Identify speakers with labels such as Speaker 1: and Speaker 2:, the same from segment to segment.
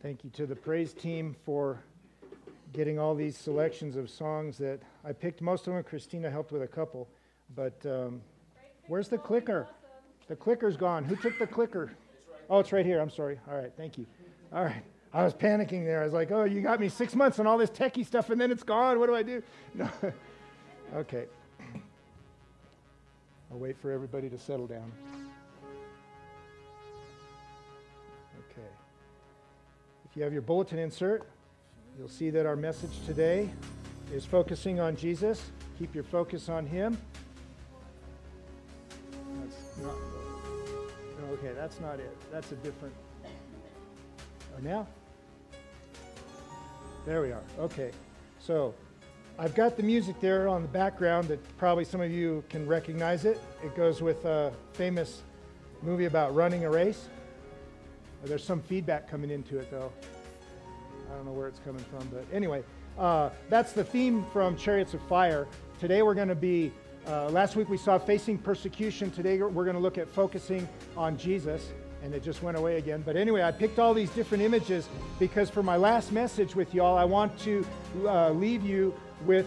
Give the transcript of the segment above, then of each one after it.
Speaker 1: Thank you to the praise team for getting all these selections of songs that I picked most of them. Christina helped with a couple. But where's the clicker? The clicker's gone. Who took the clicker? Oh, it's right here. I'm sorry. All right. Thank you. All right. I was panicking there. I was like, oh, you got me 6 months on all this techie stuff and then it's gone. What do I do? No. Okay. I'll wait for everybody to settle down. Okay. If you have your bulletin insert, you'll see that our message today is focusing on Jesus. Keep your focus on Him. That's not it. That's a different. Oh, now? There we are. Okay. So I've got the music there on the background that probably some of you can recognize it. It goes with a famous movie about running a race. There's some feedback coming into it, though. I don't know where it's coming from, but anyway, that's the theme from Chariots of Fire. Today we're going to be, last week we saw facing persecution. Today we're going to look at focusing on Jesus, and it just went away again. But anyway, I picked all these different images because for my last message with y'all, I want to leave you with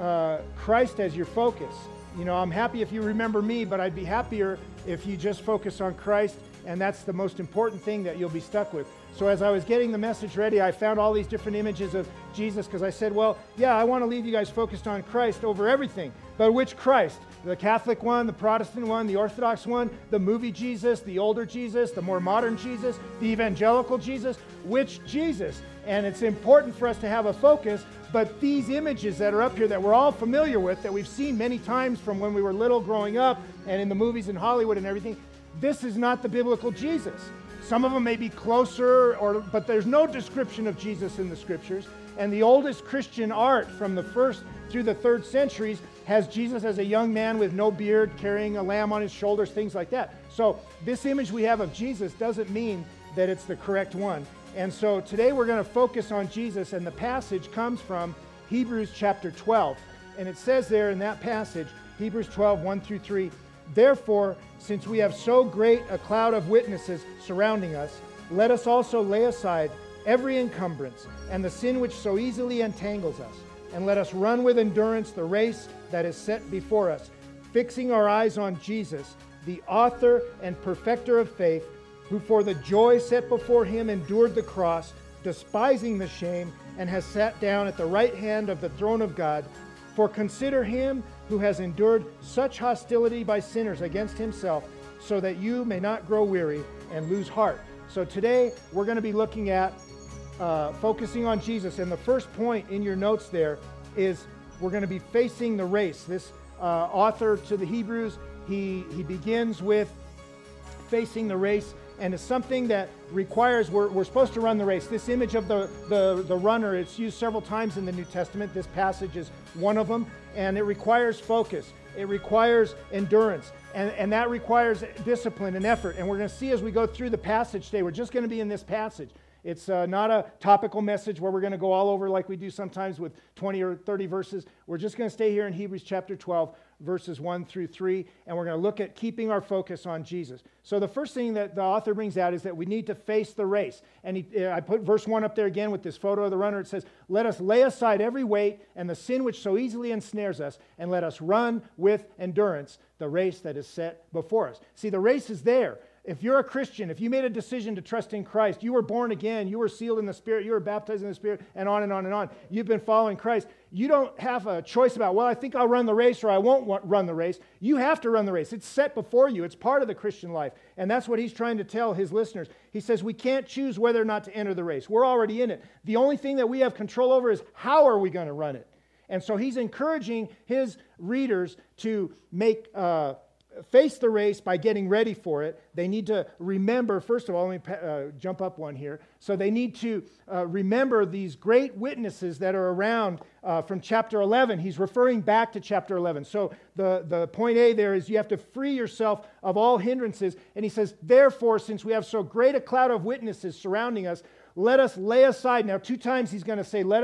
Speaker 1: Christ as your focus. You know, I'm happy if you remember me, but I'd be happier if you just focus on Christ, and that's the most important thing that you'll be stuck with. So as I was getting the message ready, I found all these different images of Jesus because I said, well, yeah, I want to leave you guys focused on Christ over everything. But which Christ? The Catholic one, the Protestant one, the Orthodox one, the movie Jesus, the older Jesus, the more modern Jesus, the evangelical Jesus? Which Jesus? And it's important for us to have a focus, but these images that are up here that we're all familiar with, that we've seen many times from when we were little growing up and in the movies in Hollywood and everything, this is not the biblical Jesus. Some of them may be closer, but there's no description of Jesus in the scriptures. And the oldest Christian art from the 1st through the 3rd centuries has Jesus as a young man with no beard, carrying a lamb on his shoulders, things like that. So this image we have of Jesus doesn't mean that it's the correct one. And so today we're going to focus on Jesus, and the passage comes from Hebrews chapter 12. And it says there in that passage, Hebrews 12, 1 through 3, therefore, since we have so great a cloud of witnesses surrounding us, let us also lay aside every encumbrance and the sin which so easily entangles us, and let us run with endurance the race that is set before us, fixing our eyes on Jesus, the author and perfecter of faith, who for the joy set before him endured the cross, despising the shame, and has sat down at the right hand of the throne of God. For consider him who has endured such hostility by sinners against himself, so that you may not grow weary and lose heart. So today we're going to be looking at focusing on Jesus. And the first point in your notes there is we're going to be facing the race. This author to the Hebrews, he begins with facing the race. And it's something that requires, we're supposed to run the race. This image of the runner, it's used several times in the New Testament. This passage is one of them. And it requires focus. It requires endurance. And that requires discipline and effort. And we're going to see as we go through the passage today, we're just going to be in this passage. It's not a topical message where we're going to go all over like we do sometimes with 20 or 30 verses. We're just going to stay here in Hebrews chapter 12, verses 1 through 3, and we're going to look at keeping our focus on Jesus. So the first thing that the author brings out is that we need to face the race. And I put verse 1 up there again with this photo of the runner. It says, let us lay aside every weight and the sin which so easily ensnares us, and let us run with endurance the race that is set before us. See, the race is there. If you're a Christian, if you made a decision to trust in Christ, you were born again, you were sealed in the Spirit, you were baptized in the Spirit, and on and on and on. You've been following Christ. You don't have a choice about, well, I think I'll run the race or I won't run the race. You have to run the race. It's set before you. It's part of the Christian life. And that's what he's trying to tell his listeners. He says we can't choose whether or not to enter the race. We're already in it. The only thing that we have control over is how are we going to run it? And so he's encouraging his readers to face the race by getting ready for it. They need to remember, first of all, let me jump up one here. So they need to remember these great witnesses that are around from chapter 11. He's referring back to chapter 11. So the point A there is you have to free yourself of all hindrances. And he says, therefore, since we have so great a cloud of witnesses surrounding us, let us lay aside. Now, 2 times he's going to say, let us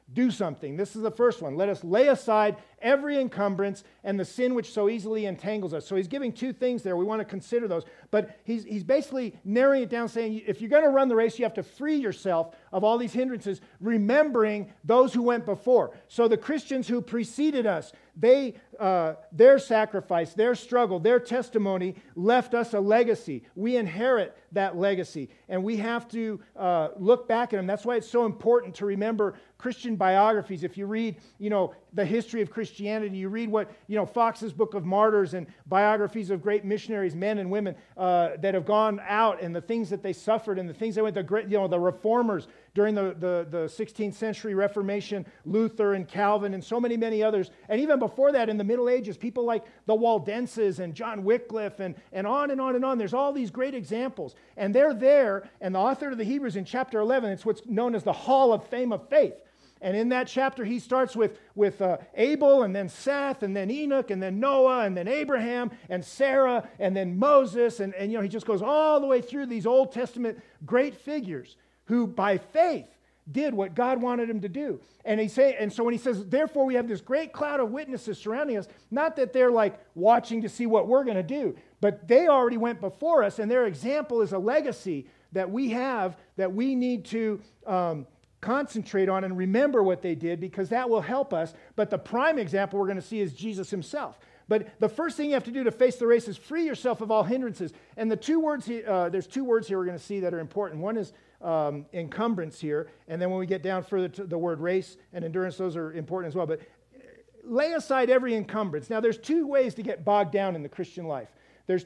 Speaker 1: do something. This is the first one. Let us lay aside every encumbrance and the sin which so easily entangles us. So he's giving two things there. We want to consider those. But he's basically narrowing it down, saying if you're going to run the race, you have to free yourself of all these hindrances, remembering those who went before. So the Christians who preceded us, their sacrifice, their struggle, their testimony left us a legacy. We inherit that legacy, and we have to look back at them. That's why it's so important to remember Christian biographies. If you read, the history of Christianity, you read what, Fox's Book of Martyrs and biographies of great missionaries, men and women that have gone out, and the things that they suffered and the things they went, the reformers during the 16th century Reformation, Luther and Calvin and so many others. And even before that in the Middle Ages, people like the Waldenses and John Wycliffe and on and on and on. There's all these great examples. And they're there, and the author of the Hebrews in chapter 11, it's what's known as the Hall of Fame of Faith. And in that chapter, he starts with Abel, and then Seth, and then Enoch, and then Noah, and then Abraham, and Sarah, and then Moses. And he just goes all the way through these Old Testament great figures who by faith did what God wanted him to do. And so when he says, therefore we have this great cloud of witnesses surrounding us, not that they're like watching to see what we're going to do, but they already went before us, and their example is a legacy that we have that we need to concentrate on and remember what they did, because that will help us. But the prime example we're going to see is Jesus himself. But the first thing you have to do to face the race is free yourself of all hindrances. And the two words, there's two words here we're going to see that are important. One is encumbrance here, and then when we get down further to the word race and endurance, those are important as well. But lay aside every encumbrance. Now, there's two ways to get bogged down in the Christian life. There's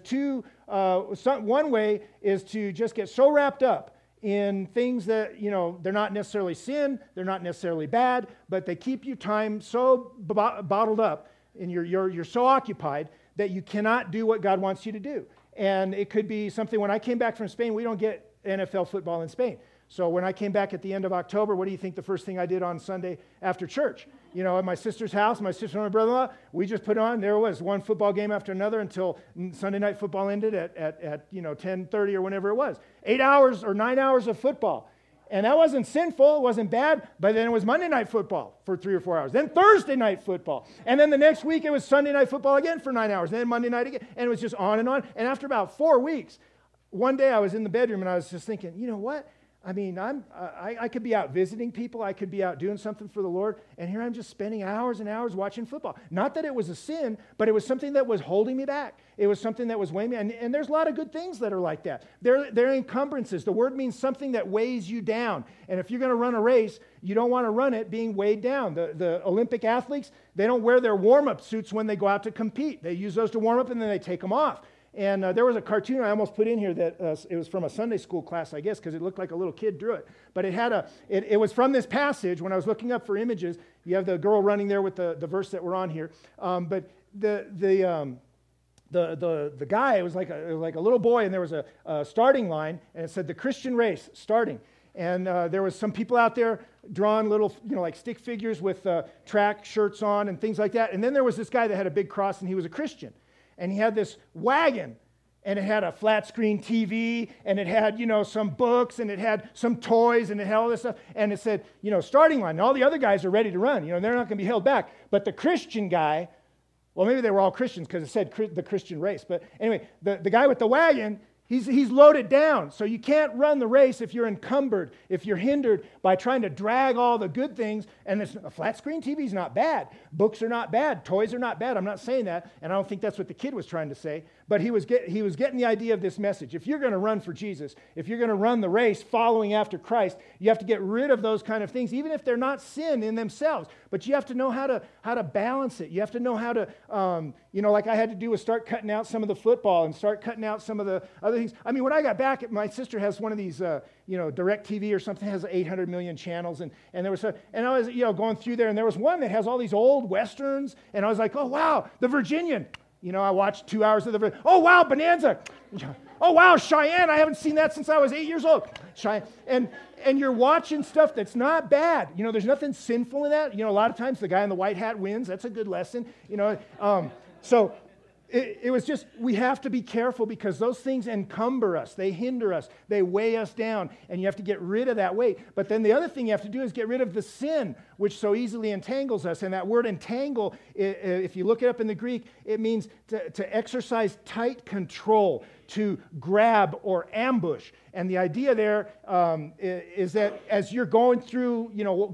Speaker 1: one way is to just get so wrapped up in things that, they're not necessarily sin, they're not necessarily bad, but they keep your time so bottled up, and you're so occupied that you cannot do what God wants you to do. And it could be something, when I came back from Spain, we don't get NFL football in Spain. So when I came back at the end of October, what do you think the first thing I did on Sunday after church? At my sister's house, my sister and my brother-in-law, we just put on, there was one football game after another until Sunday night football ended at 10:30 or whenever it was. 8 hours or 9 hours of football. And that wasn't sinful, it wasn't bad, but then it was Monday night football for 3 or 4 hours. Then Thursday night football. And then the next week it was Sunday night football again for 9 hours. And then Monday night again. And it was just on. And after about 4 weeks, one day I was in the bedroom and I was just thinking, you know what? I mean, I could be out visiting people. I could be out doing something for the Lord. And here I'm just spending hours and hours watching football. Not that it was a sin, but it was something that was holding me back. It was something that was weighing me. And there's a lot of good things that are like that. They're encumbrances. The word means something that weighs you down. And if you're going to run a race, you don't want to run it being weighed down. The Olympic athletes, they don't wear their warm-up suits when they go out to compete. They use those to warm up and then they take them off. And there was a cartoon I almost put in here that it was from a Sunday school class, I guess, because it looked like a little kid drew it. But it was from this passage. When I was looking up for images, you have the girl running there with the verse that we're on here. But the guy, it was like a little boy, and there was a starting line, and it said the Christian race starting. And there was some people out there drawing little, like stick figures with track shirts on and things like that. And then there was this guy that had a big cross, and he was a Christian. And he had this wagon, and it had a flat screen TV, and it had, some books, and it had some toys, and it had all this stuff. And it said, starting line. And all the other guys are ready to run. They're not going to be held back. But the Christian guy, well, maybe they were all Christians because it said the Christian race. But anyway, the guy with the wagon, he's loaded down. So you can't run the race if you're encumbered, if you're hindered by trying to drag all the good things. And a flat screen TV is not bad. Books are not bad. Toys are not bad. I'm not saying that. And I don't think that's what the kid was trying to say. But he was getting the idea of this message. If you're going to run for Jesus, if you're going to run the race following after Christ, you have to get rid of those kind of things, even if they're not sin in themselves. But you have to know how to balance it. You have to know how to, like I had to do was start cutting out some of the football and start cutting out some of the other things. I mean, when I got back, my sister has one of these, DirecTV or something, has 800 million channels. And there was and I was, going through there, and there was one that has all these old Westerns. And I was like, oh, wow, the Virginian. I watched 2 hours of oh, wow, Bonanza. Oh, wow, Cheyenne. I haven't seen that since I was 8 years old. Cheyenne. And you're watching stuff that's not bad. There's nothing sinful in that. A lot of times the guy in the white hat wins. That's a good lesson. So it was just, we have to be careful because those things encumber us. They hinder us. They weigh us down, and you have to get rid of that weight. But then the other thing you have to do is get rid of the sin, which so easily entangles us. And that word entangle, if you look it up in the Greek, it means to exercise tight control, to grab or ambush. And the idea there is that as you're going through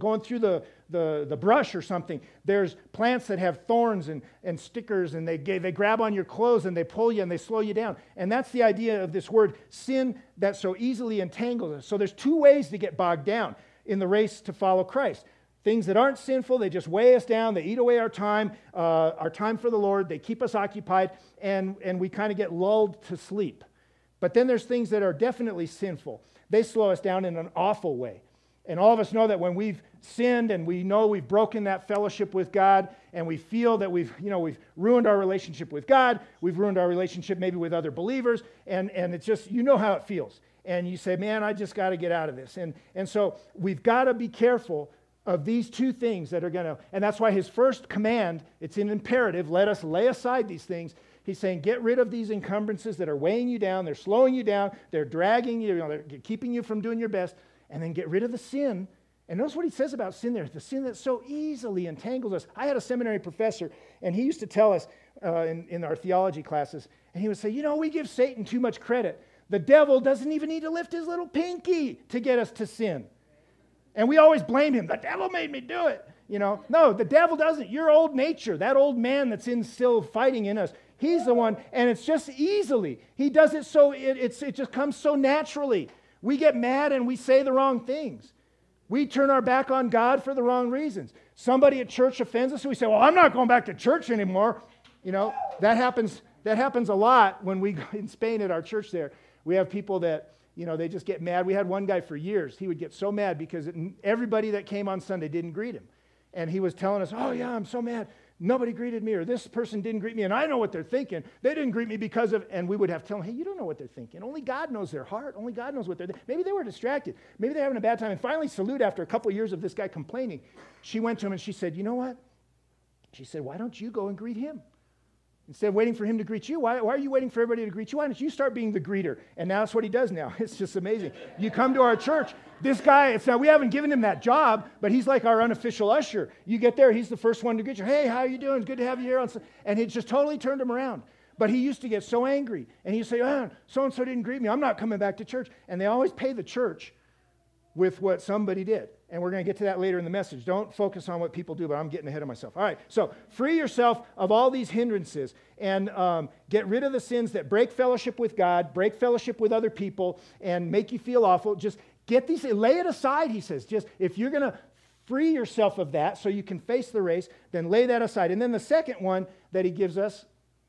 Speaker 1: the brush or something, there's plants that have thorns and stickers, and they grab on your clothes and they pull you and they slow you down. And that's the idea of this word sin that so easily entangles us. So there's two ways to get bogged down in the race to follow Christ. Things that aren't sinful, they just weigh us down, they eat away our time for the Lord, they keep us occupied, and we kind of get lulled to sleep. But then there's things that are definitely sinful. They slow us down in an awful way. And all of us know that when we've sinned and we know we've broken that fellowship with God, and we feel that we've ruined our relationship with God, we've ruined our relationship maybe with other believers, and it's just, you know how it feels. And you say, man, I just got to get out of this. And so we've got to be careful of these two things that are going to, and that's why his first command, it's an imperative, let us lay aside these things. He's saying, get rid of these encumbrances that are weighing you down, they're slowing you down, they're dragging you, they're keeping you from doing your best, and then get rid of the sin. And notice what he says about sin there, the sin that so easily entangles us. I had a seminary professor, and he used to tell us in our theology classes, and he would say, we give Satan too much credit. The devil doesn't even need to lift his little pinky to get us to sin. And we always blame him. The devil made me do it. No, the devil doesn't. Your old nature, that old man that's still fighting in us, he's the one, and it's just easily. He does it so, it just comes so naturally. We get mad and we say the wrong things. We turn our back on God for the wrong reasons. Somebody at church offends us, and we say, well, I'm not going back to church anymore. That happens a lot when we go in Spain at our church there. We have people that, they just get mad. We had one guy for years. He would get so mad because everybody that came on Sunday didn't greet him. And he was telling us, oh, yeah, I'm so mad. Nobody greeted me, or this person didn't greet me, and I know what they're thinking. They didn't greet me because of, and we would have to tell them, hey, you don't know what they're thinking. Only God knows their heart. Only God knows what they're thinking. Maybe they were distracted. Maybe they're having a bad time. And finally, Salute, after a couple of years of this guy complaining, she went to him and she said, you know what? She said, why don't you go and greet him? Instead of waiting for him to greet you, why are you waiting for everybody to greet you? Why don't you start being the greeter? And now that's what he does now. It's just amazing. You come to our church, this guy, we haven't given him that job, but he's like our unofficial usher. You get there, he's the first one to greet you. Hey, how are you doing? It's good to have you here. And he just totally turned him around. But he used to get so angry. And he'd say, so-and-so didn't greet me. I'm not coming back to church. And they always pay the church with what somebody did. And we're going to get to that later in the message. Don't focus on what people do, but I'm getting ahead of myself. All right, so free yourself of all these hindrances and get rid of the sins that break fellowship with God, break fellowship with other people, and make you feel awful. Just get these, lay it aside, he says. Just if you're going to free yourself of that so you can face the race, then lay that aside. And then the second one that he gives us,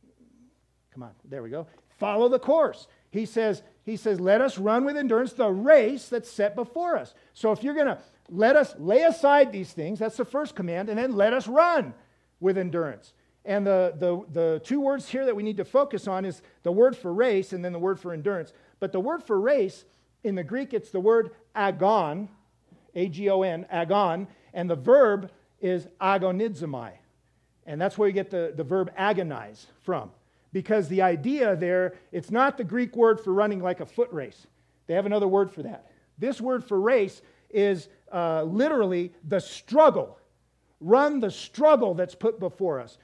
Speaker 1: come on, there we go, follow the course. He says, let us run with endurance the race that's set before us. So if you're going to let us lay aside these things, that's the first command, and then let us run with endurance. And the two words here that we need to focus on is the word for race and then the word for endurance. But the word for race, in the Greek, it's the word agon, A-G-O-N, agon, and the verb is agonizomai. And that's where you get the verb agonize from. Because the idea there, it's not the Greek word for running like a foot race. They have another word for that. This word for race is literally the struggle. Run the struggle that's put before us.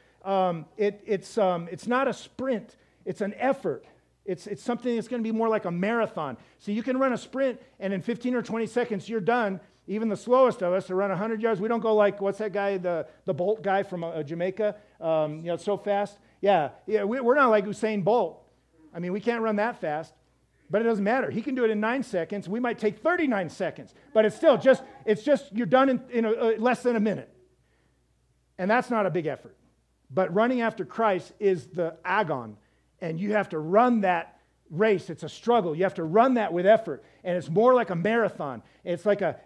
Speaker 1: It's not a sprint. It's an effort. It's something that's going to be more like a marathon. So you can run a sprint, and in 15 or 20 seconds, you're done. Even the slowest of us to run 100 yards. We don't go like, what's that guy, the Bolt guy from Jamaica? So fast. Yeah, we're not like Usain Bolt. I mean, we can't run that fast. But it doesn't matter. He can do it in 9 seconds. We might take 39 seconds. But it's still just you're done in less than a minute. And that's not a big effort. But running after Christ is the agon. And you have to run that race. It's a struggle. You have to run that with effort. And it's more like a marathon. It's like a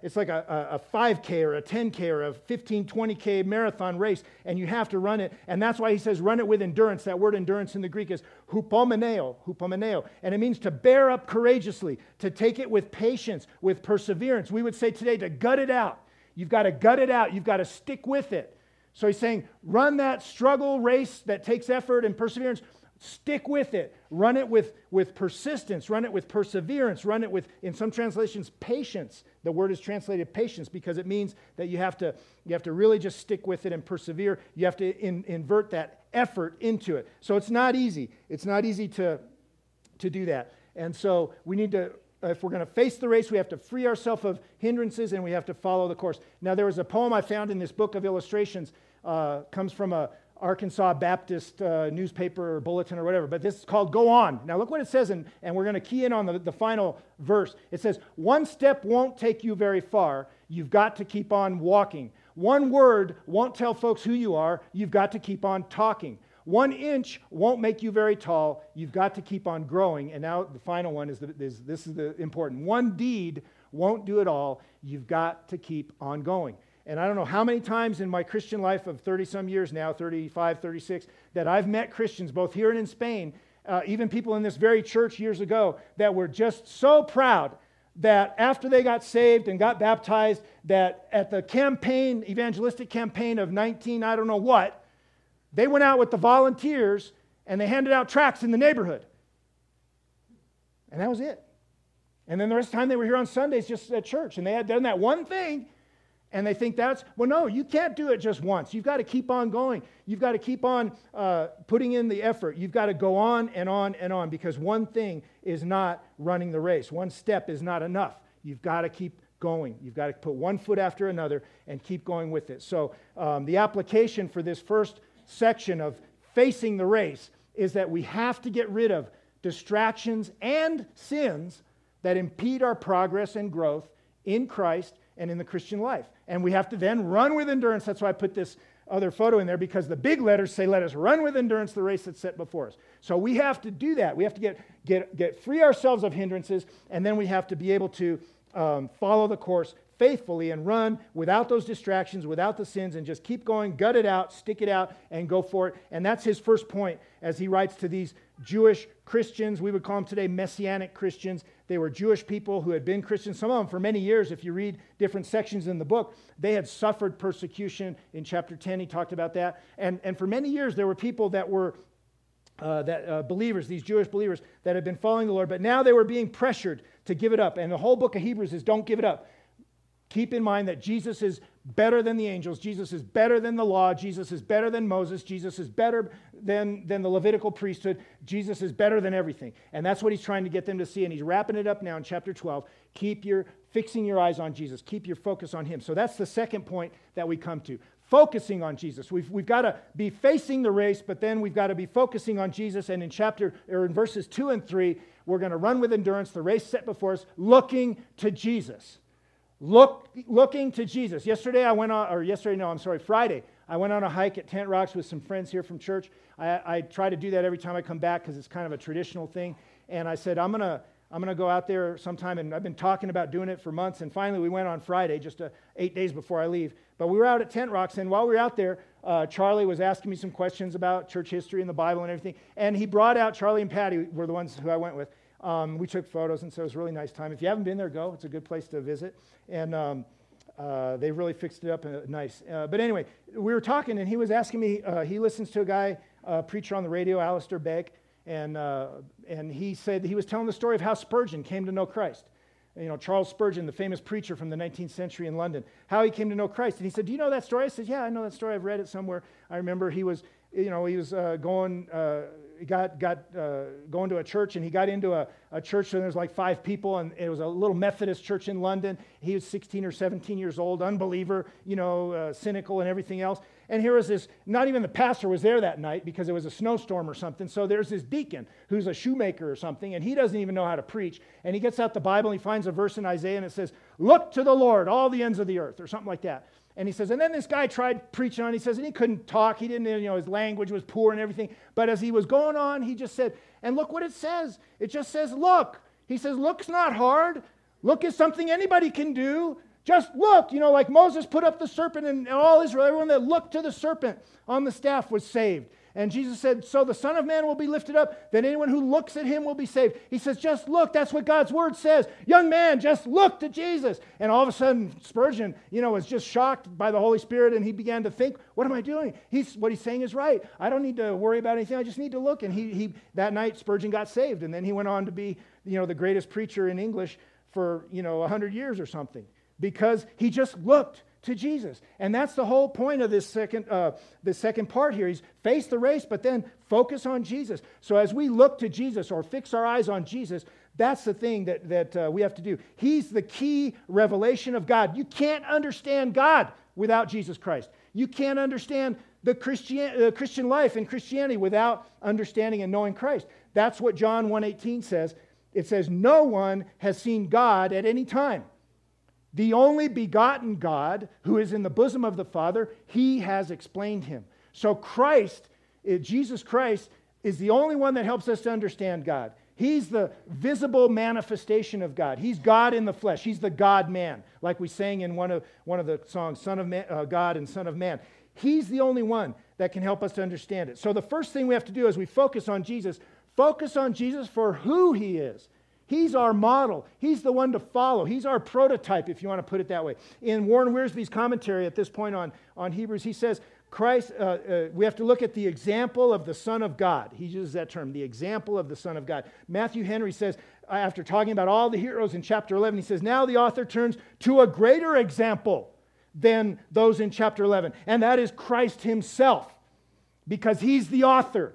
Speaker 1: 5K or a 10K or a 15, 20K marathon race. And you have to run it. And that's why he says run it with endurance. That word endurance in the Greek is hupomeneo. And it means to bear up courageously, to take it with patience, with perseverance. We would say today to gut it out. You've got to gut it out. You've got to stick with it. So he's saying run that struggle race that takes effort and perseverance Stick with it. Run it with persistence. Run it with perseverance. Run it with, in some translations, patience. The word is translated patience because it means that you have to really just stick with it and persevere. You have to invert that effort into it. So it's not easy. It's not easy to do that. And so we need to, if we're going to face the race, we have to free ourselves of hindrances and we have to follow the course. Now, there was a poem I found in this book of illustrations, comes from a Arkansas Baptist newspaper or bulletin or whatever, but this is called Go On. Now look what it says, and we're going to key in on the final verse. It says, one step won't take you very far. You've got to keep on walking. One word won't tell folks who you are. You've got to keep on talking. 1 inch won't make you very tall. You've got to keep on growing. And now the final one is this is the important. One deed won't do it all. You've got to keep on going. And I don't know how many times in my Christian life of 30-some years now, 35, 36, that I've met Christians, both here and in Spain, even people in this very church years ago, that were just so proud that after they got saved and got baptized, that at the campaign, evangelistic campaign of 19, I don't know what, they went out with the volunteers and they handed out tracts in the neighborhood. And that was it. And then the rest of the time they were here on Sundays just at church, and they had done that one thing. And they think well, no, you can't do it just once. You've got to keep on going. You've got to keep on putting in the effort. You've got to go on and on and on, because one thing is not running the race. One step is not enough. You've got to keep going. You've got to put one foot after another and keep going with it. So the application for this first section of facing the race is that we have to get rid of distractions and sins that impede our progress and growth in Christ and in the Christian life. And we have to then run with endurance. That's why I put this other photo in there, because the big letters say, let us run with endurance the race that's set before us. So we have to do that. We have to get free ourselves of hindrances, and then we have to be able to follow the course faithfully and run without those distractions, without the sins, and just keep going, gut it out, stick it out, and go for it. And that's his first point as he writes to these Jewish Christians. We would call them today Messianic Christians. They were Jewish people who had been Christians. Some of them for many years, if you read different sections in the book, they had suffered persecution. In chapter 10, he talked about that. And for many years, there were people that were believers, these Jewish believers, that had been following the Lord, but now they were being pressured to give it up. And the whole book of Hebrews is don't give it up. Keep in mind that Jesus is better than the angels. Jesus is better than the law. Jesus is better than Moses. Jesus is better than the Levitical priesthood. Jesus is better than everything. And that's what he's trying to get them to see. And he's wrapping it up now in chapter 12. Fixing your eyes on Jesus. Keep your focus on him. So that's the second point that we come to. Focusing on Jesus. We've got to be facing the race, but then we've got to be focusing on Jesus. And in verses 2 and 3, we're going to run with endurance the race set before us, looking to Jesus. Looking to Jesus. Friday, I went on a hike at Tent Rocks with some friends here from church. I try to do that every time I come back because it's kind of a traditional thing. And I said, I'm gonna go out there sometime, and I've been talking about doing it for months. And finally, we went on Friday, just 8 days before I leave. But we were out at Tent Rocks, and while we were out there, Charlie was asking me some questions about church history and the Bible and everything. And he brought out, Charlie and Patty were the ones who I went with. We took photos, and so it was a really nice time. If you haven't been there, go. It's a good place to visit. And they really fixed it up nice. But anyway, we were talking, and he was asking me, he listens to a guy, preacher on the radio, Alistair Begg, and he said he was telling the story of how Spurgeon came to know Christ. You know, Charles Spurgeon, the famous preacher from the 19th century in London, how he came to know Christ. And he said, do you know that story? I said, yeah, I know that story. I've read it somewhere. I remember he was going to a church, and he got into a church, and there was like 5 people, and it was a little Methodist church in London. He was 16 or 17 years old, unbeliever, cynical and everything else. And here was this, not even the pastor was there that night because it was a snowstorm or something. So there's this deacon who's a shoemaker or something, and he doesn't even know how to preach. And he gets out the Bible, and he finds a verse in Isaiah, and it says, look to the Lord, all the ends of the earth, or something like that. And he says, and then this guy tried preaching on, he says, and he couldn't talk. He didn't, his language was poor and everything. But as he was going on, he just said, and look what it says. It just says, look. He says, look's not hard. Look is something anybody can do. Just look, like Moses put up the serpent, and all Israel, everyone that looked to the serpent on the staff was saved. And Jesus said, so the Son of Man will be lifted up, then anyone who looks at him will be saved. He says, just look. That's what God's word says. Young man, just look to Jesus. And all of a sudden, Spurgeon, was just shocked by the Holy Spirit, and he began to think, what am I doing? What he's saying is right. I don't need to worry about anything. I just need to look. And he that night, Spurgeon got saved. And then he went on to be, the greatest preacher in English for, 100 years or something, because he just looked to Jesus. And that's the whole point of this second part here. He's face the race, but then focus on Jesus. So as we look to Jesus or fix our eyes on Jesus, that's the thing that we have to do. He's the key revelation of God. You can't understand God without Jesus Christ. You can't understand the Christian life and Christianity without understanding and knowing Christ. That's what John 1:18 says. It says, no one has seen God at any time. The only begotten God, who is in the bosom of the Father, he has explained him. So Christ, Jesus Christ, is the only one that helps us to understand God. He's the visible manifestation of God. He's God in the flesh. He's the God-man, like we sang in one of the songs, Son of Man, God and Son of Man. He's the only one that can help us to understand it. So the first thing we have to do is we focus on Jesus for who he is. He's our model. He's the one to follow. He's our prototype, if you want to put it that way. In Warren Wiersbe's commentary at this point on Hebrews, he says, Christ, we have to look at the example of the Son of God. He uses that term, the example of the Son of God. Matthew Henry says, after talking about all the heroes in chapter 11, he says, now the author turns to a greater example than those in chapter 11, and that is Christ himself, because he's the author.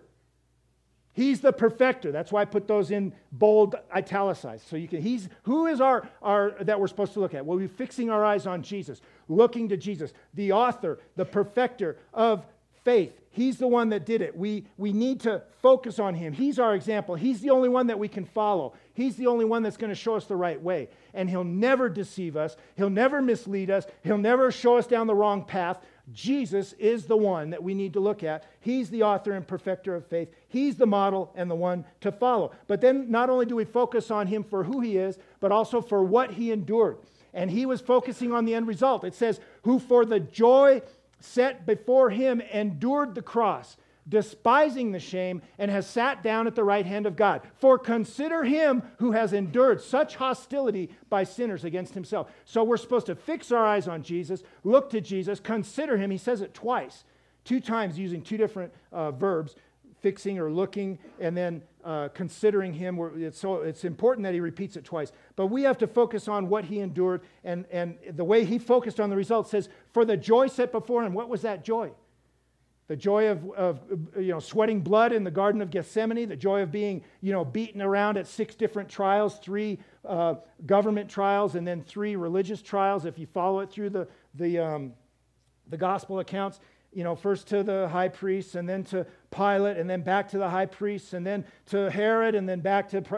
Speaker 1: He's the perfecter. That's why I put those in bold italicized. So who is our that we're supposed to look at? We'll be fixing our eyes on Jesus, looking to Jesus, the author, the perfecter of faith. He's the one that did it. We need to focus on him. He's our example. He's the only one that we can follow. He's the only one that's going to show us the right way. And he'll never deceive us. He'll never mislead us. He'll never show us down the wrong path. Jesus is the one that we need to look at. He's the author and perfecter of faith. He's the model and the one to follow. But then not only do we focus on him for who he is, but also for what he endured. And he was focusing on the end result. It says, who for the joy set before him endured the cross, despising the shame, and has sat down at the right hand of God. For consider him who has endured such hostility by sinners against himself. So we're supposed to fix our eyes on Jesus, look to Jesus, consider him. He says it twice, 2 times using 2 different verbs, fixing or looking, and then considering him. It's important that he repeats it twice. But we have to focus on what he endured, and the way he focused on the result says, for the joy set before him. What was that joy? The joy of sweating blood in the Garden of Gethsemane, the joy of being beaten around at 6 different trials, 3 government trials, and then 3 religious trials. If you follow it through the gospel accounts, first to the high priest, and then to Pilate, and then back to the high priest, and then to Herod, and then back to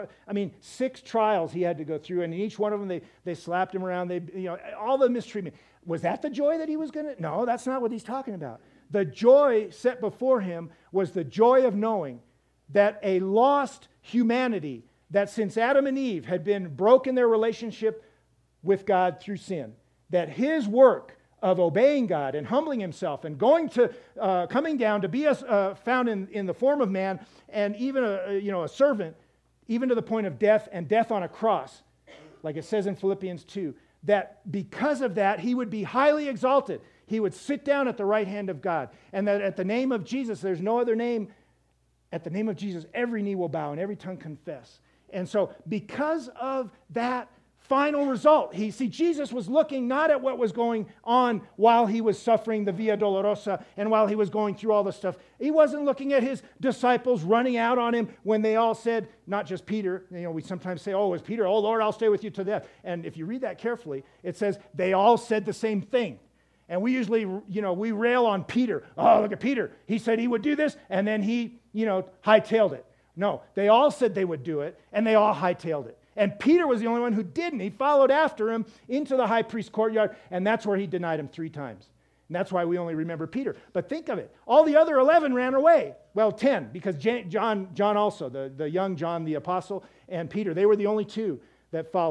Speaker 1: 6 trials he had to go through, and in each one of them they slapped him around. All the mistreatment. Was that the joy that he was going to? No, that's not what he's talking about. The joy set before him was the joy of knowing that a lost humanity, that since Adam and Eve had been broken their relationship with God through sin, that his work of obeying God and humbling himself and coming down to be found in the form of man, and even a servant, even to the point of death, and death on a cross, like it says in Philippians 2, that because of that he would be highly exalted. He would sit down at the right hand of God. And that at the name of Jesus, there's no other name. At the name of Jesus, every knee will bow and every tongue confess. And so because of that final result, Jesus was looking not at what was going on while he was suffering the Via Dolorosa and while he was going through all the stuff. He wasn't looking at his disciples running out on him when they all said, not just Peter, we sometimes say, oh, it was Peter, oh Lord, I'll stay with you to death. And if you read that carefully, it says they all said the same thing. And we usually, we rail on Peter. Oh, look at Peter. He said he would do this, and then he, hightailed it. No, they all said they would do it, and they all hightailed it. And Peter was the only one who didn't. He followed after him into the high priest's courtyard, and that's where he denied him 3 times. And that's why we only remember Peter. But think of it. All the other 11 ran away. Well, 10, because John also, the young John the apostle, and Peter, they were the only 2 that followed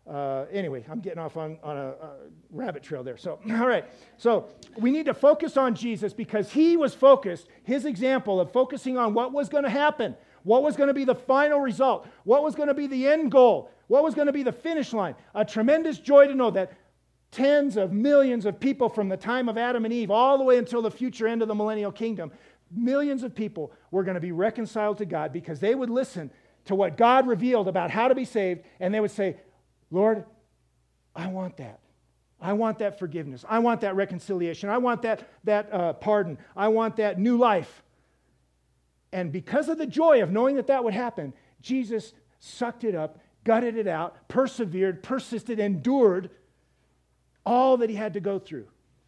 Speaker 1: Anyway, I'm getting off on a rabbit trail there. So, all right. So we need to focus on Jesus because he was focused, his example of focusing on what was going to happen, what was going to be the final result, what was going to be the end goal, what was going to be the finish line. A tremendous joy to know that tens of millions of people from the time of Adam and Eve all the way until the future end of the millennial kingdom, millions of people were going to be reconciled to God because they would listen to what God revealed about how to be saved, and they would say, Lord, I want that. I want that forgiveness. I want that reconciliation. I want that pardon. I want that new life. And because of the joy of knowing that would happen, Jesus sucked it up, gutted it out, persevered, persisted, endured all that he had to go through.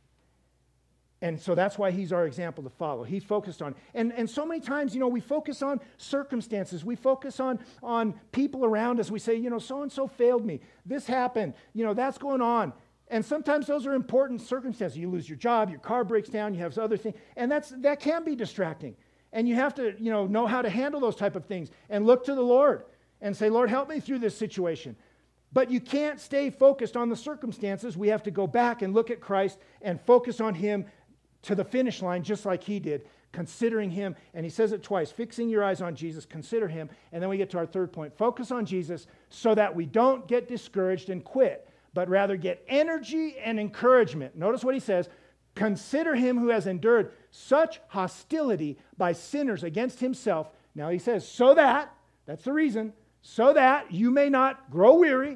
Speaker 1: And so that's why he's our example to follow. He focused on, and so many times, we focus on circumstances. We focus on people around us. We say, so-and-so failed me. This happened. That's going on. And sometimes those are important circumstances. You lose your job, your car breaks down, you have other things. And that can be distracting. And you have to, know how to handle those type of things and look to the Lord and say, Lord, help me through this situation. But you can't stay focused on the circumstances. We have to go back and look at Christ and focus on him to the finish line, just like he did, considering him. And he says it twice, fixing your eyes on Jesus, consider him. And then we get to our third point, focus on Jesus so that we don't get discouraged and quit, but rather get energy and encouragement. Notice what he says, consider him who has endured such hostility by sinners against himself. Now he says, that's the reason, so that you may not grow weary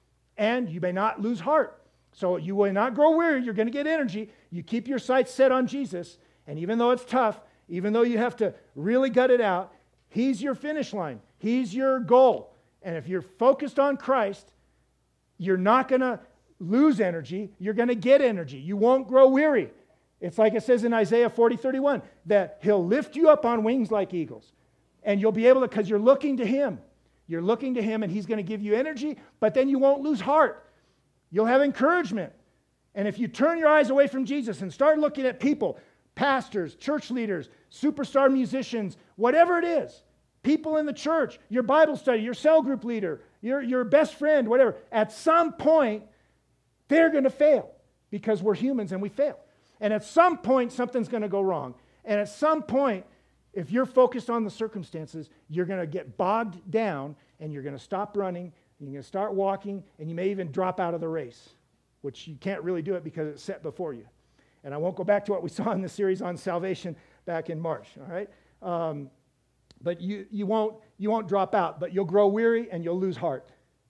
Speaker 1: and you may not lose heart. So you will not grow weary. You're going to get energy. You keep your sights set on Jesus. And even though it's tough, even though you have to really gut it out, he's your finish line. He's your goal. And if you're focused on Christ, you're not going to lose energy. You're going to get energy. You won't grow weary. It's like it says in Isaiah 40:31, that he'll lift you up on wings like eagles. And you'll be able to, because you're looking to him. You're looking to him and he's going to give you energy, but then you won't lose heart. You'll have encouragement. And if you turn your eyes away from Jesus and start looking at people, pastors, church leaders, superstar musicians, whatever it is, people in the church, your Bible study, your cell group leader, your best friend, whatever, at some point, they're going to fail because we're humans and we fail. And at some point, something's going to go wrong. And at some point, if you're focused on the circumstances, you're going to get bogged down and you're going to stop running, and you're going to start walking, and you may even drop out of the race, which you can't really do it because it's set before you. And I won't go back to what we saw in the series on salvation back in March, all right? But you won't drop out, but you'll grow weary and you'll lose heart.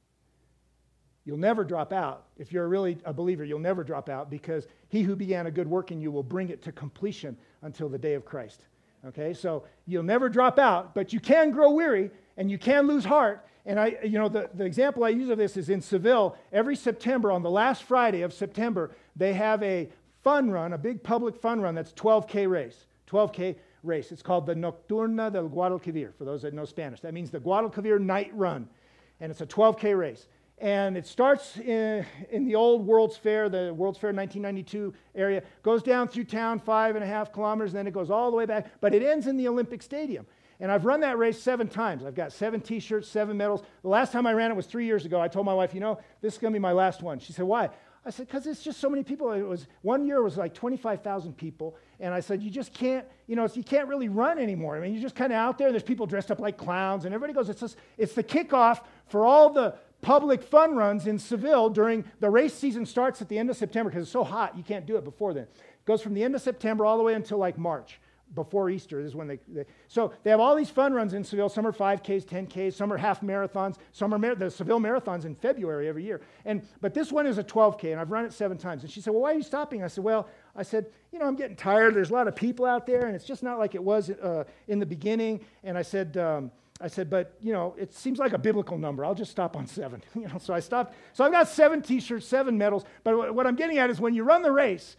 Speaker 1: You'll never drop out. If you're really a believer, you'll never drop out because he who began a good work in you will bring it to completion until the day of Christ. Okay, so you'll never drop out, but you can grow weary and you can lose heart. And the example I use of this is in Seville. Every September, on the last Friday of September, they have a fun run, a big public fun run that's 12K race. 12K race. It's called the Nocturna del Guadalquivir, for those that know Spanish. That means the Guadalquivir night run. And it's a 12K race. And it starts in the old World's Fair, the World's Fair 1992 area, goes down through town 5.5 kilometers, and then it goes all the way back, but it ends in the Olympic Stadium. And I've run that race 7 times. I've got 7 T-shirts, 7 medals. The last time I ran it was 3 years ago. I told my wife, this is going to be my last one. She said, why? I said, because it's just so many people. One year was like 25,000 people. And I said, you just can't, you can't really run anymore. I mean, you're just kind of out there. There's people dressed up like clowns. And everybody goes, it's the kickoff for all the public fun runs in Seville during the race season. Starts at the end of September because it's so hot. You can't do it before then. It goes from the end of September all the way until like March. Before Easter is when so they have all these fun runs in Seville. Some are 5Ks, 10Ks, some are half marathons, some are the Seville marathons in February every year. But this one is a 12K, and I've run it 7 times. And she said, well, why are you stopping? I said, I'm getting tired. There's a lot of people out there, and it's just not like it was in the beginning. And I said, but it seems like a biblical number. I'll just stop on 7. So I stopped. So I've got 7 T-shirts, 7 medals. But what I'm getting at is when you run the race,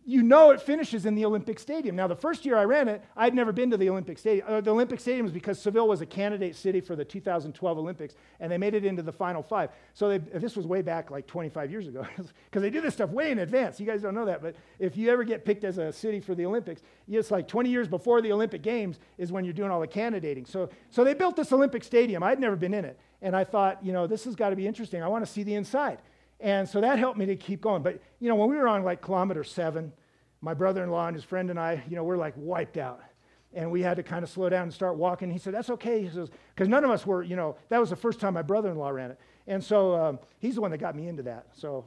Speaker 1: you know it finishes in the Olympic Stadium. Now, the first year I ran it, I'd never been to the Olympic Stadium. The Olympic Stadium was because Seville was a candidate city for the 2012 Olympics, and they made it into the Final Five. So this was way back like 25 years ago, because they do this stuff way in advance. You guys don't know that, but if you ever get picked as a city for the Olympics, it's like 20 years before the Olympic Games is when you're doing all the candidating. So they built this Olympic Stadium. I'd never been in it, and I thought, this has got to be interesting. I want to see the inside. And so that helped me to keep going. But, when we were on like kilometer 7, my brother-in-law and his friend and I, we're like wiped out. And we had to kind of slow down and start walking. He said, that's okay. He says, because none of us were, that was the first time my brother-in-law ran it. And so he's the one that got me into that. So,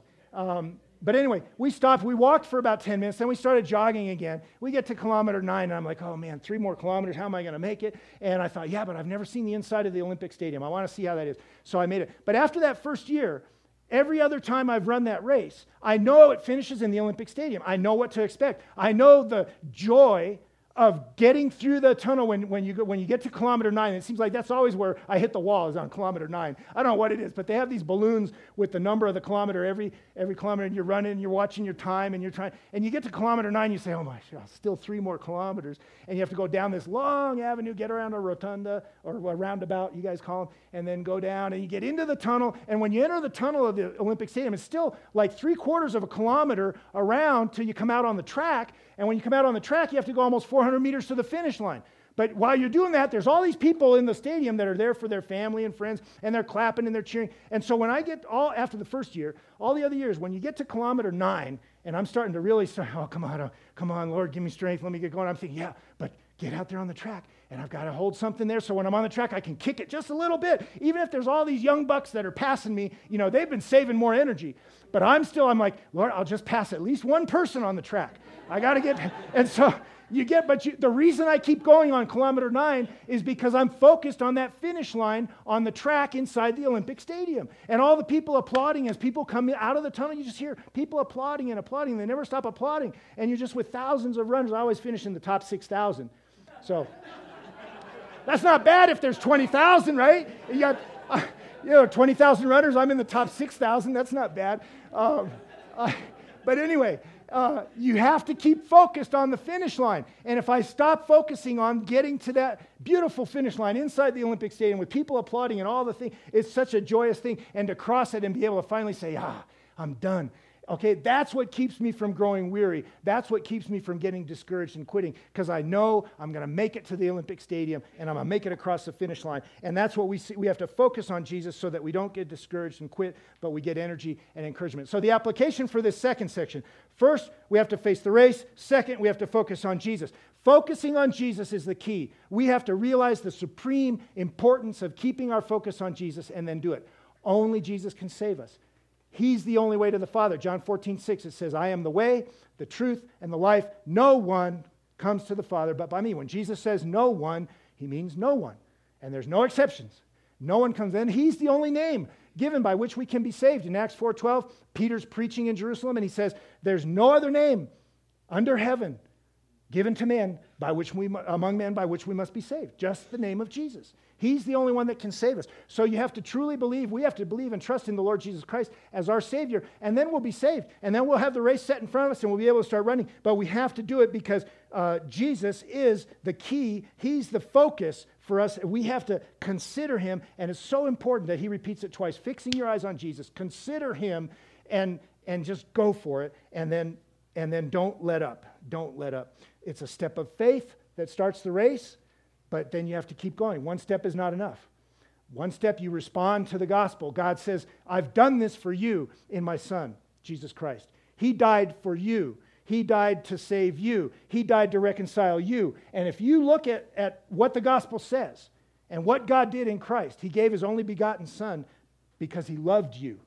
Speaker 1: but anyway, we stopped. We walked for about 10 minutes. Then we started jogging again. We get to kilometer 9, and I'm like, oh, man, 3 more kilometers. How am I going to make it? And I thought, yeah, but I've never seen the inside of the Olympic Stadium. I want to see how that is. So I made it. But after that first year, every other time I've run that race, I know it finishes in the Olympic Stadium. I know what to expect. I know the joy of getting through the tunnel when you get to kilometer 9. It seems like that's always where I hit the wall, is on kilometer 9. I don't know what it is, but they have these balloons with the number of the kilometer every kilometer, and you're running, and you're watching your time, and you're trying, and you get to kilometer 9, you say, oh my gosh, still 3 more kilometers, and you have to go down this long avenue, get around a rotunda, or a roundabout, you guys call them, and then go down, and you get into the tunnel, and when you enter the tunnel of the Olympic Stadium, it's still like 3/4 of a kilometer around till you come out on the track, and when you come out on the track, you have to go almost 400 meters to the finish line. But while you're doing that, there's all these people in the stadium that are there for their family and friends, and they're clapping and they're cheering. And so when I get after the first year, all the other years, when you get to kilometer 9, and I'm starting to really start, oh, come on, Lord, give me strength, let me get going. I'm thinking, yeah, but get out there on the track, and I've got to hold something there so when I'm on the track, I can kick it just a little bit. Even if there's all these young bucks that are passing me, they've been saving more energy. But I'm like, Lord, I'll just pass at least one person on the track. I got to get, and so the reason I keep going on kilometer 9 is because I'm focused on that finish line on the track inside the Olympic Stadium. And all the people applauding as people come out of the tunnel, you just hear people applauding and applauding. They never stop applauding. And you're just with thousands of runners. I always finish in the top 6,000. So that's not bad if there's 20,000, right? You got 20,000 runners. I'm in the top 6,000. That's not bad. But anyway, you have to keep focused on the finish line. And if I stop focusing on getting to that beautiful finish line inside the Olympic Stadium with people applauding and all the things, it's such a joyous thing. And to cross it and be able to finally say, I'm done. Okay, that's what keeps me from growing weary. That's what keeps me from getting discouraged and quitting, because I know I'm going to make it to the Olympic Stadium and I'm going to make it across the finish line. And that's what we see. We have to focus on Jesus so that we don't get discouraged and quit, but we get energy and encouragement. So the application for this second section: first, we have to face the race. Second, we have to focus on Jesus. Focusing on Jesus is the key. We have to realize the supreme importance of keeping our focus on Jesus and then do it. Only Jesus can save us. He's the only way to the Father. John 14:6, it says, I am the way, the truth, and the life. No one comes to the Father but by me. When Jesus says no one, he means no one. And there's no exceptions. No one comes in. He's the only name given by which we can be saved. In Acts 4:12, Peter's preaching in Jerusalem, and he says, there's no other name under heaven given to men among men by which we must be saved. Just the name of Jesus. He's the only one that can save us. So you have to truly believe, we have to believe and trust in the Lord Jesus Christ as our Savior, and then we'll be saved. And then we'll have the race set in front of us and we'll be able to start running. But we have to do it because Jesus is the key. He's the focus for us. We have to consider him, and it's so important that he repeats it twice. Fixing your eyes on Jesus. Consider him and just go for it, and then don't let up. Don't let up. It's a step of faith that starts the race, but then you have to keep going. One step is not enough. One step, you respond to the gospel. God says, I've done this for you in my Son, Jesus Christ. He died for you. He died to save you. He died to reconcile you. And if you look at what the gospel says and what God did in Christ, he gave his only begotten Son because he loved you.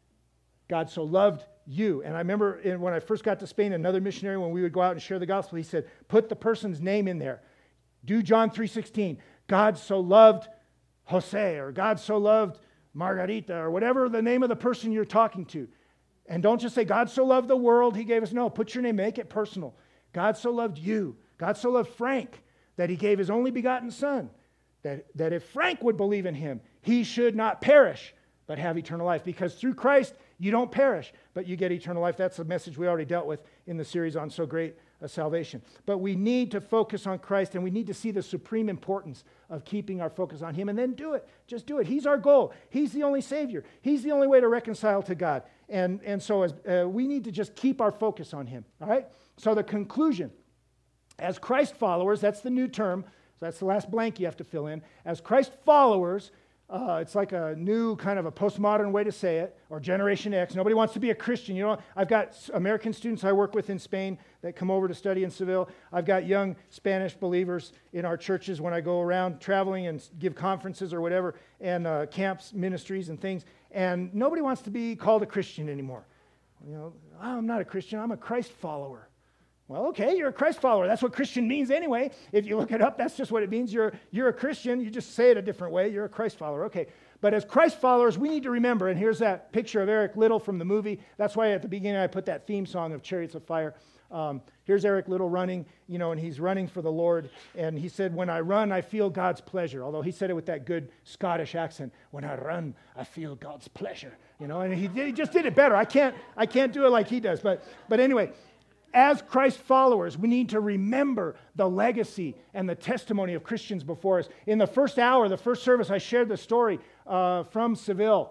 Speaker 1: God so loved you. And I remember when I first got to Spain, another missionary, when we would go out and share the gospel, he said, put the person's name in there. Do John 3:16. God so loved Jose, or God so loved Margarita, or whatever the name of the person you're talking to. And don't just say, God so loved the world, he gave us. No, put your name, make it personal. God so loved you. God so loved Frank that he gave his only begotten Son, that if Frank would believe in him, he should not perish, but have eternal life. Because through Christ, You don't perish, but you get eternal life. That's a message we already dealt with in the series on So Great a Salvation. But we need to focus on Christ, and we need to see the supreme importance of keeping our focus on him, and then do it. Just do it. He's our goal. He's the only Savior. He's the only way to reconcile to God. And so we need to just keep our focus on him. All right? So the conclusion, as Christ followers, that's the new term. So that's the last blank you have to fill in. As Christ followers, it's like a new kind of a postmodern way to say it, or Generation X. Nobody wants to be a Christian. You know, I've got American students I work with in Spain that come over to study in Seville. I've got young Spanish believers in our churches when I go around traveling and give conferences or whatever, and camps, ministries and things. And nobody wants to be called a Christian anymore. You know, I'm not a Christian, I'm a Christ follower. Well, okay, you're a Christ follower. That's what Christian means anyway. If you look it up, that's just what it means. You're a Christian. You just say it a different way. You're a Christ follower. Okay, but as Christ followers, we need to remember, and here's that picture of Eric Liddell from the movie. That's why at the beginning I put that theme song of Chariots of Fire. Here's Eric Liddell running, you know, and he's running for the Lord. And he said, when I run, I feel God's pleasure. Although he said it with that good Scottish accent. When I run, I feel God's pleasure. You know, and he just did it better. I can't do it like he does. But anyway, as Christ followers, we need to remember the legacy and the testimony of Christians before us. In the first hour, the first service, I shared the story from Seville.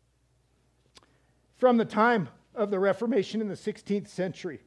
Speaker 1: From the time of the Reformation in the 16th century,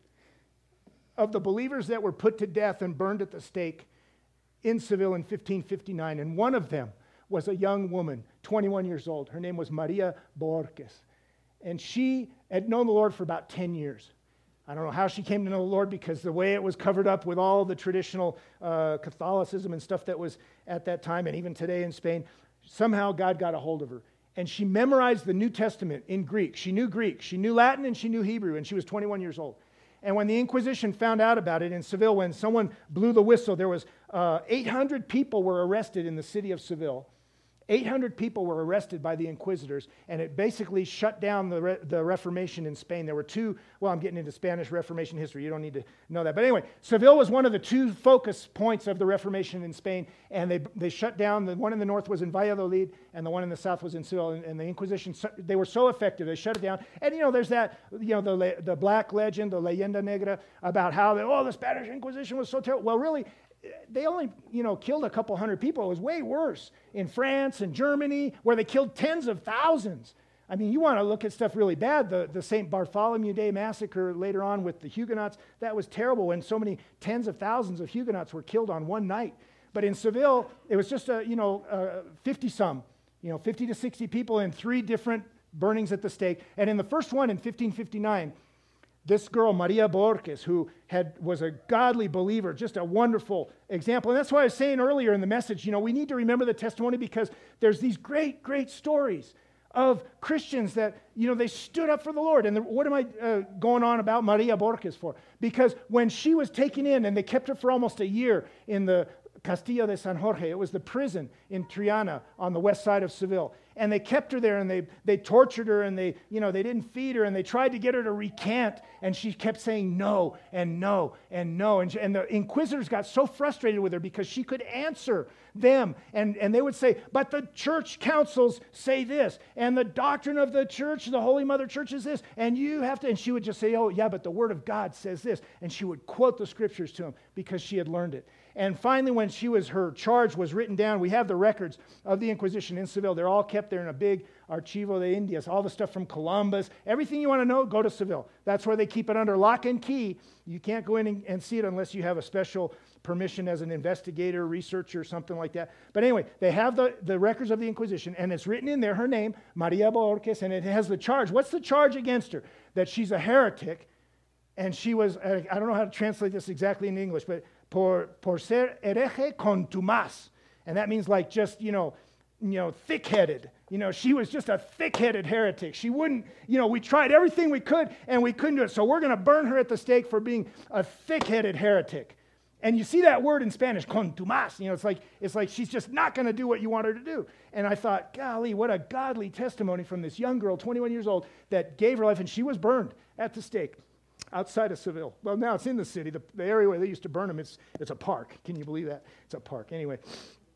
Speaker 1: of the believers that were put to death and burned at the stake in Seville in 1559. And one of them was a young woman, 21 years old. Her name was Maria Bohorques. And she had known the Lord for about 10 years. I don't know how she came to know the Lord, because the way it was covered up with all the traditional Catholicism and stuff that was at that time, and even today in Spain, somehow God got a hold of her. And she memorized the New Testament in Greek. She knew Latin, and she knew Hebrew, and she was 21 years old. And when the Inquisition found out about it in Seville, when someone blew the whistle, there was 800 people were arrested in the city of Seville. 800 people were arrested by the inquisitors, and it basically shut down the Reformation in Spain. There were two, well, I'm getting into Spanish Reformation history. You don't need to know that. But anyway, Seville was one of the two focus points of the Reformation in Spain, and they shut down. The one in the north was in Valladolid, and the one in the south was in Seville. And the Inquisition, they were so effective, they shut it down. And, you know, there's that, you know, the black legend, the leyenda negra, about how, the Spanish Inquisition was so terrible. Well, really, they only, you know, killed a couple hundred people. It was way worse in France and Germany, where they killed tens of thousands. I mean, you want to look at stuff really bad. The St. Bartholomew Day massacre later on with the Huguenots, that was terrible, when so many tens of thousands of Huguenots were killed on one night. But in Seville, it was just 50-some, 50 to 60 people in 3 different burnings at the stake. And in the first one in 1559, this girl, Maria Bohorques, who was a godly believer, just a wonderful example. And that's why I was saying earlier in the message, we need to remember the testimony, because there's these great, great stories of Christians that, they stood up for the Lord. And what am I going on about Maria Bohorques for? Because when she was taken in, and they kept her for almost a year in the Castillo de San Jorge, it was the prison in Triana on the west side of Seville. And they kept her there, and they tortured her, and they didn't feed her, and they tried to get her to recant, and she kept saying no and no and no. And the inquisitors got so frustrated with her because she could answer them, and they would say, but the church councils say this, and the doctrine of the church, the Holy Mother Church, is this, and you have to, and she would just say, oh yeah, but the Word of God says this, and she would quote the scriptures to them because she had learned it. And finally, when her charge was written down, we have the records of the Inquisition in Seville. They're all kept there in a big Archivo de Indias, all the stuff from Columbus. Everything you want to know, go to Seville. That's where they keep it under lock and key. You can't go in and see it unless you have a special permission as an investigator, researcher, something like that. But anyway, they have the records of the Inquisition, and it's written in there, her name, Maria Bohorques, and it has the charge. What's the charge against her? That she's a heretic, and she was, I don't know how to translate this exactly in English, but por ser hereje contumaz. And that means like just, thick-headed. She was just a thick-headed heretic. She wouldn't, we tried everything we could, and we couldn't do it. So we're going to burn her at the stake for being a thick-headed heretic. And you see that word in Spanish, contumaz. It's like she's just not going to do what you want her to do. And I thought, golly, what a godly testimony from this young girl, 21 years old, that gave her life, and she was burned at the stake outside of Seville. Well, now it's in the city. The area where they used to burn them, it's a park. Can you believe that? It's a park. Anyway,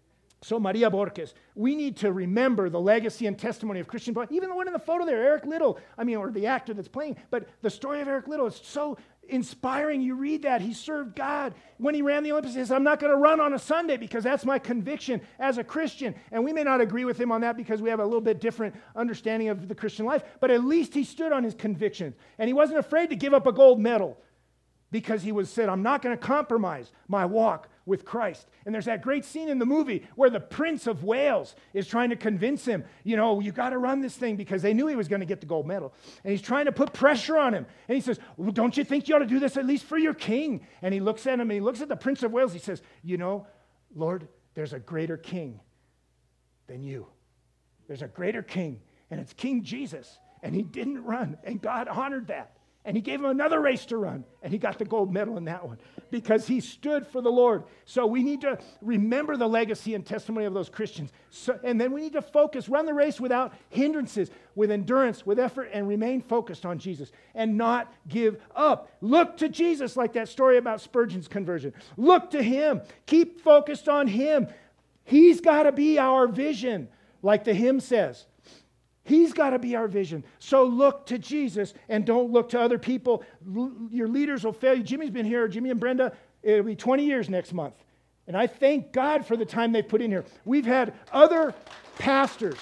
Speaker 1: So Maria Borges, we need to remember the legacy and testimony of Christian Blood. Even the one in the photo there, Eric Liddell, or the actor that's playing, but the story of Eric Liddell is so inspiring. You read that. He served God. When he ran the Olympics, he says, I'm not going to run on a Sunday because that's my conviction as a Christian. And we may not agree with him on that because we have a little bit different understanding of the Christian life, but at least he stood on his convictions. And he wasn't afraid to give up a gold medal because he said, I'm not going to compromise my walk with Christ. And there's that great scene in the movie where the Prince of Wales is trying to convince him, you got to run this thing, because they knew he was going to get the gold medal. And he's trying to put pressure on him. And he says, well, don't you think you ought to do this at least for your king? And he looks at him and he looks at the Prince of Wales. He says, Lord, there's a greater king than you. There's a greater king, and it's King Jesus. And he didn't run, and God honored that. And he gave him another race to run, and he got the gold medal in that one because he stood for the Lord. So we need to remember the legacy and testimony of those Christians. And then we need to focus, run the race without hindrances, with endurance, with effort, and remain focused on Jesus and not give up. Look to Jesus, like that story about Spurgeon's conversion. Look to him. Keep focused on him. He's got to be our vision, like the hymn says. He's got to be our vision. So look to Jesus and don't look to other people. Your leaders will fail you. Jimmy's been here, Jimmy and Brenda. It'll be 20 years next month. And I thank God for the time they put in here. We've had other pastors.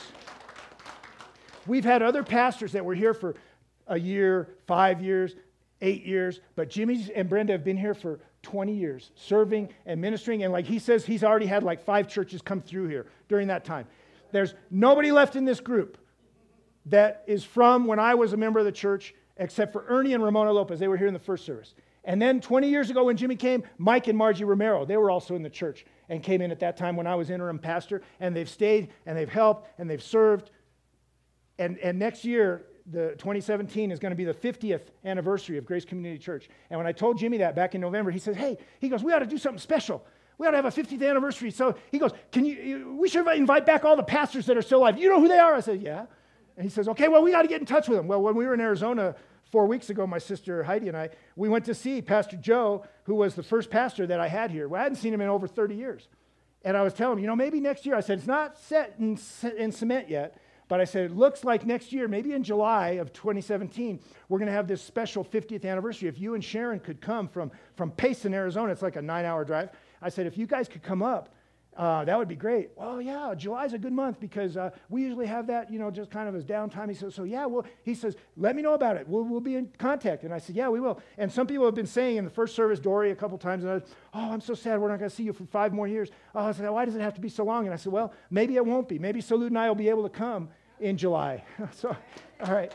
Speaker 1: That were here for a year, 5 years, 8 years. But Jimmy and Brenda have been here for 20 years, serving and ministering. And like he says, he's already had like 5 churches come through here during that time. There's nobody left in this group that is from when I was a member of the church, except for Ernie and Ramona Lopez. They were here in the first service. And then 20 years ago when Jimmy came, Mike and Margie Romero, they were also in the church and came in at that time when I was interim pastor. And they've stayed and they've helped and they've served. And next year, the 2017 is going to be the 50th anniversary of Grace Community Church. And when I told Jimmy that back in November, he says, we ought to do something special. We ought to have a 50th anniversary. So he goes, we should invite back all the pastors that are still alive. You know who they are? I said, yeah. And he says, okay, well, we got to get in touch with them. Well, when we were in Arizona 4 weeks ago, my sister Heidi and I, we went to see Pastor Joe, who was the first pastor that I had here. Well, I hadn't seen him in over 30 years. And I was telling him, maybe next year. I said, it's not set in cement yet, but I said, it looks like next year, maybe in July of 2017, we're going to have this special 50th anniversary. If you and Sharon could come from Payson, Arizona, it's like a 9-hour drive. I said, if you guys could come up, that would be great. Well, yeah, July's a good month because we usually have that, just kind of as downtime. He says, he says, let me know about it. We'll be in contact. And I said, yeah, we will. And some people have been saying in the first service, Dory, a couple times, and I'm so sad we're not going to see you for 5 more years. I said, why does it have to be so long? And I said, well, maybe it won't be. Maybe Salud and I will be able to come in July. So, all right.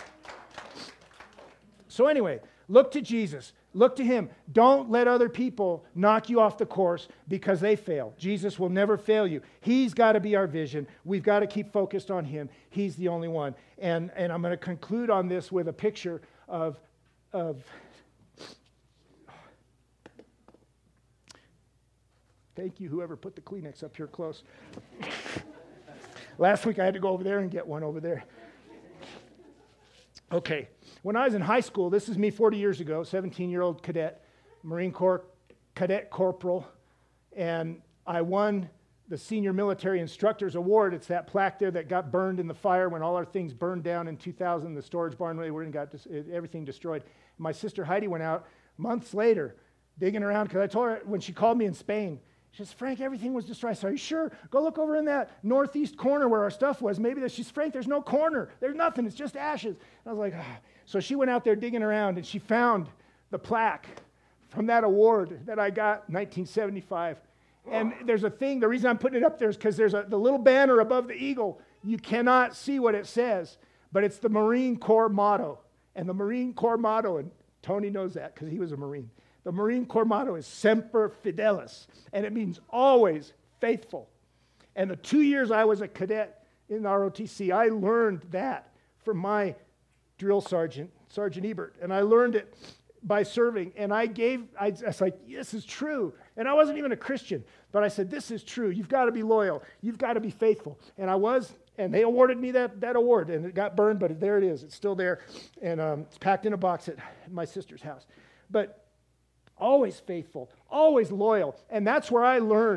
Speaker 1: So anyway, look to Jesus. Look to him. Don't let other people knock you off the course because they fail. Jesus will never fail you. He's got to be our vision. We've got to keep focused on him. He's the only one. And I'm going to conclude on this with a picture of thank you, whoever put the Kleenex up here close. Last week I had to go over there and get one over there. Okay, when I was in high school, this is me 40 years ago, 17-year-old cadet, Marine Corps cadet corporal, and I won the Senior Military Instructors Award. It's that plaque there that got burned in the fire when all our things burned down in 2000, the storage barn they were in got everything destroyed. My sister Heidi went out months later digging around because I told her when she called me in Spain, she says, Frank, everything was destroyed. I said, are you sure? Go look over in that northeast corner where our stuff was. Maybe she's Frank, there's no corner. There's nothing. It's just ashes. And I was like, ah. So she went out there digging around and she found the plaque from that award that I got in 1975. And there's a thing, the reason I'm putting it up there is because there's the little banner above the eagle. You cannot see what it says, but it's the Marine Corps motto. And the Marine Corps motto, and Tony knows that because he was a Marine. The Marine Corps motto is Semper Fidelis, and it means always faithful. And the 2 years I was a cadet in ROTC, I learned that from my drill sergeant, Sergeant Ebert, and I learned it by serving. And I was like, this is true. And I wasn't even a Christian, but I said, this is true. You've got to be loyal. You've got to be faithful. And I was, and they awarded me that award, and it got burned, but there it is. It's still there, and it's packed in a box at my sister's house. But always faithful, always loyal. And that's where I learned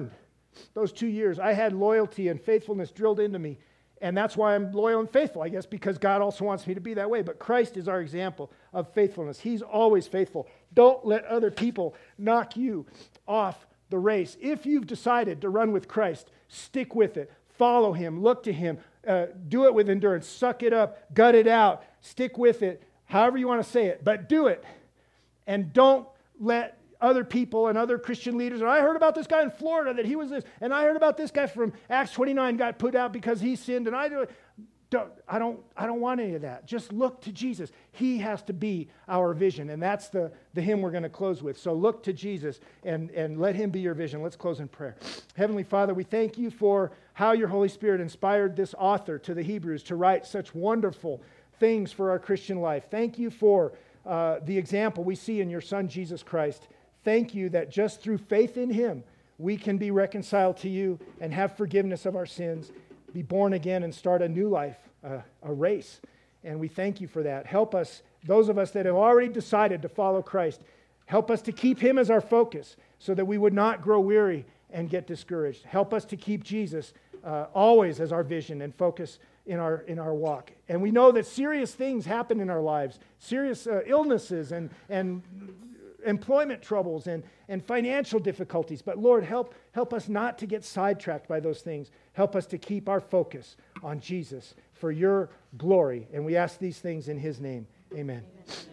Speaker 1: those 2 years, I had loyalty and faithfulness drilled into me. And that's why I'm loyal and faithful, I guess, because God also wants me to be that way. But Christ is our example of faithfulness. He's always faithful. Don't let other people knock you off the race. If you've decided to run with Christ, stick with it. Follow Him. Look to Him. Do it with endurance. Suck it up. Gut it out. Stick with it. However you want to say it. But do it. And don't let other people and other Christian leaders, and I heard about this guy in Florida that he was this, and I heard about this guy from Acts 29 got put out because he sinned, and I don't want any of that. Just look to Jesus. He has to be our vision, and that's the hymn we're going to close with. So look to Jesus and let Him be your vision. Let's close in prayer. Heavenly Father, we thank You for how Your Holy Spirit inspired this author to the Hebrews to write such wonderful things for our Christian life. Thank You for the example we see in Your Son, Jesus Christ. Thank You that just through faith in Him, we can be reconciled to You and have forgiveness of our sins, be born again and start a new life, a race. And we thank You for that. Help us, those of us that have already decided to follow Christ, help us to keep Him as our focus so that we would not grow weary and get discouraged. Help us to keep Jesus always as our vision and focus in our walk. And we know that serious things happen in our lives, serious illnesses and employment troubles and financial difficulties. But Lord, help us not to get sidetracked by those things. Help us to keep our focus on Jesus for Your glory. And we ask these things in His name. Amen.